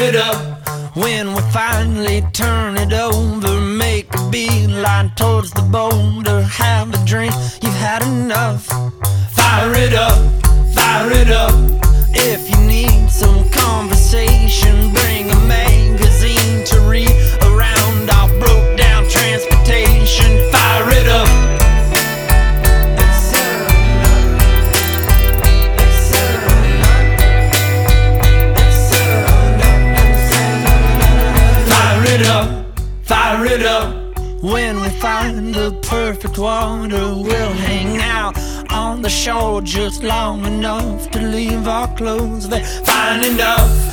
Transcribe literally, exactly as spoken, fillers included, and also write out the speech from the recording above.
it up. When we finally turn it over, make a beeline towards the boulder. Have a drink, you've had enough. Fire it up, fire it up. If you need some conversation, bring a magazine to read around our broke down transportation. Fire it up. Fire it up. When we find the perfect water, we'll hang out on the shore just long enough to leave our clothes there. Fine enough.